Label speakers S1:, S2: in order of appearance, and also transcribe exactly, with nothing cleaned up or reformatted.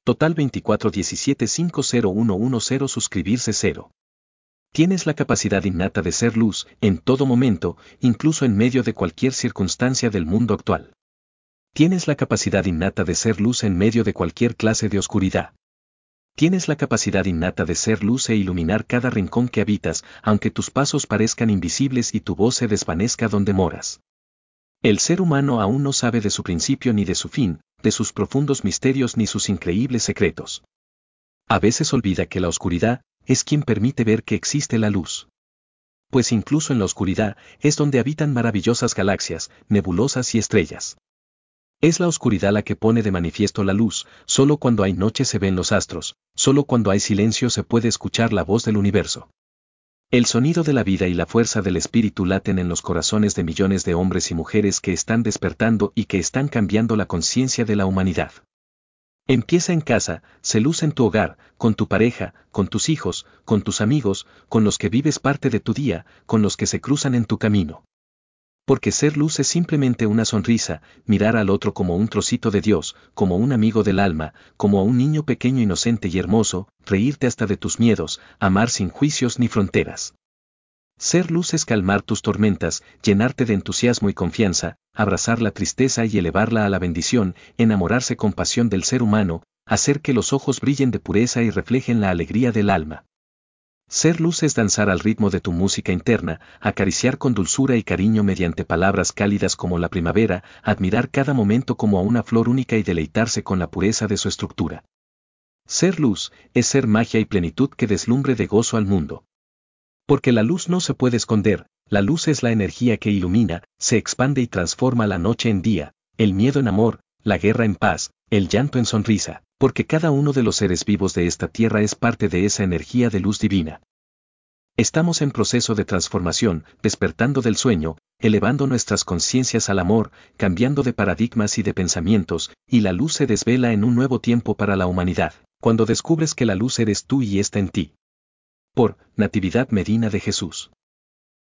S1: Total veinticuatro diecisiete cinco cero uno uno cero suscribirse cero. Tienes la capacidad innata de ser luz en todo momento, incluso en medio de cualquier circunstancia del mundo actual. Tienes la capacidad innata de ser luz en medio de cualquier clase de oscuridad. Tienes la capacidad innata de ser luz e iluminar cada rincón que habitas, aunque tus pasos parezcan invisibles y tu voz se desvanezca donde moras. El ser humano aún no sabe de su principio ni de su fin, de sus profundos misterios ni sus increíbles secretos. A veces olvida que la oscuridad es quien permite ver que existe la luz. Pues incluso en la oscuridad es donde habitan maravillosas galaxias, nebulosas y estrellas. Es la oscuridad la que pone de manifiesto la luz, solo cuando hay noche se ven los astros, solo cuando hay silencio se puede escuchar la voz del universo. El sonido de la vida y la fuerza del espíritu laten en los corazones de millones de hombres y mujeres que están despertando y que están cambiando la conciencia de la humanidad. Empieza en casa, se luce en tu hogar, con tu pareja, con tus hijos, con tus amigos, con los que vives parte de tu día, con los que se cruzan en tu camino. Porque ser luz es simplemente una sonrisa, mirar al otro como un trocito de Dios, como un amigo del alma, como a un niño pequeño inocente y hermoso, reírte hasta de tus miedos, amar sin juicios ni fronteras. Ser luz es calmar tus tormentas, llenarte de entusiasmo y confianza, abrazar la tristeza y elevarla a la bendición, enamorarse con pasión del ser humano, hacer que los ojos brillen de pureza y reflejen la alegría del alma. Ser luz es danzar al ritmo de tu música interna, acariciar con dulzura y cariño mediante palabras cálidas como la primavera, admirar cada momento como a una flor única y deleitarse con la pureza de su estructura. Ser luz es ser magia y plenitud que deslumbre de gozo al mundo. Porque la luz no se puede esconder, la luz es la energía que ilumina, se expande y transforma la noche en día, el miedo en amor, la guerra en paz, el llanto en sonrisa, porque cada uno de los seres vivos de esta tierra es parte de esa energía de luz divina. Estamos en proceso de transformación, despertando del sueño, elevando nuestras conciencias al amor, cambiando de paradigmas y de pensamientos, y la luz se desvela en un nuevo tiempo para la humanidad, cuando descubres que la luz eres tú y está en ti. Por Natividad Medina de Jesús.